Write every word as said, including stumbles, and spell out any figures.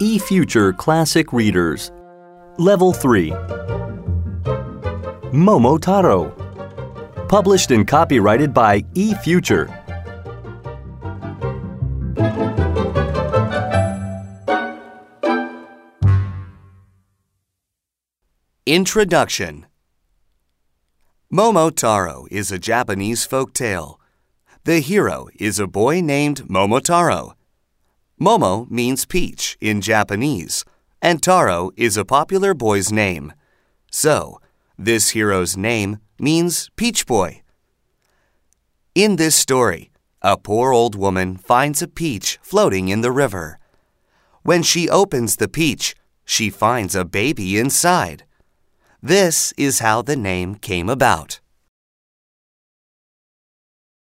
eFuture Classic Readers. Level three. Momotaro. Published and copyrighted by eFuture. Introduction. Momotaro is a Japanese folk tale. The hero is a boy named Momotaro. Momo means peach in Japanese, and Taro is a popular boy's name. So, this hero's name means Peach Boy. In this story, a poor old woman finds a peach floating in the river. When she opens the peach, she finds a baby inside. This is how the name came about.